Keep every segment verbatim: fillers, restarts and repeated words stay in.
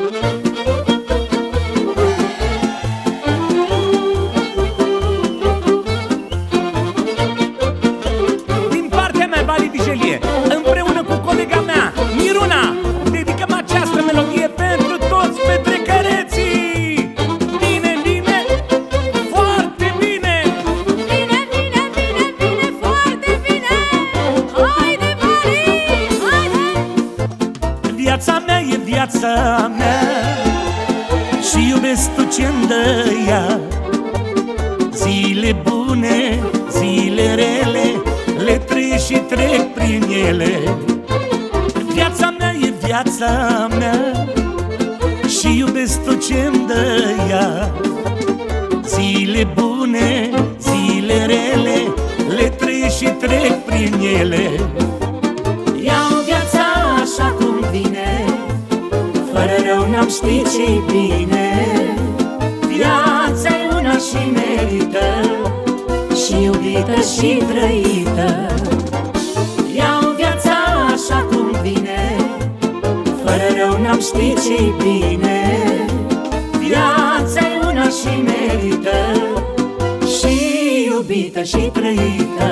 Din partea mea, Vali Vigelie, împreună cu colega mea, Miruna, dedicăm această melodie pentru toți petrecăreții. Bine, bine, foarte bine! Bine, bine, bine, bine, foarte bine! Haide, Vali, haide! Viața mea e viața mea și iubesc tot ce-mi dă ea. Zile bune, zile rele, le trăiesc și trec prin ele. Viața mea e viața mea și iubesc tot ce-mi dă ea. Zile bune, zile rele, le trăiesc și trec prin ele. Iau viața așa cum vine, fără rău n-am ști ce-i bine. Viața e una și merită, și iubită și trăită. Iau viața așa cum vine, fără rău n-am ști ce-i bine. Viața e una și merită, și iubită și trăită.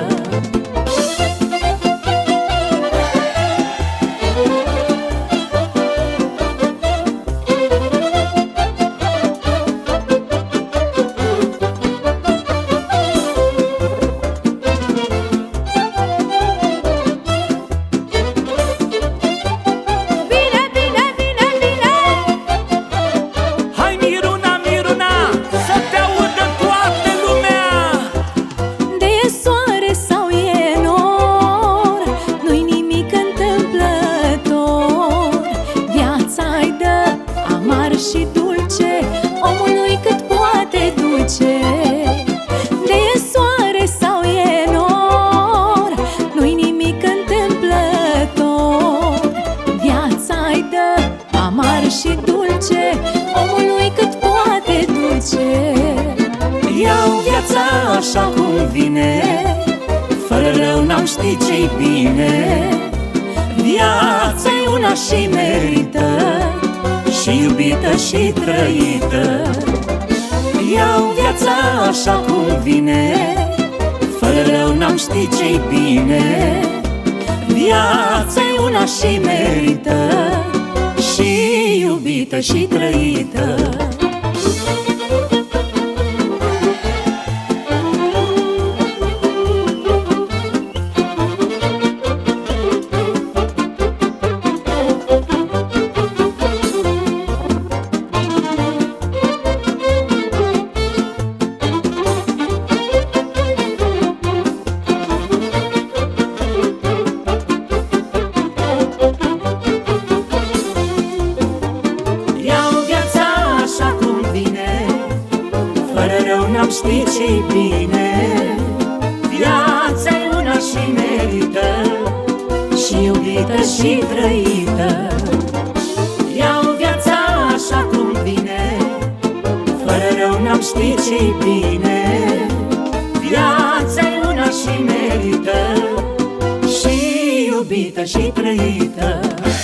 Și dulce, omului cât poate duce. De e soare sau e nor, nu-i nimic întâmplător. Viața-i dă amar și dulce, omului cât poate duce. Iau viața așa cum vine, fără rău n-am ști ce-i bine. Viața-i una și merită, și iubită și trăită. Iau viața așa cum vine, fără rău n-am ști ce-i bine. Viața-i una și merită, și iubită și trăită. N-am ști ce-i bine. Viața-i una și merită, și iubită și trăită. Iau viața așa cum vine, fără rău n-am ști ce-i bine. Viața-i una și merită, și iubită și trăită.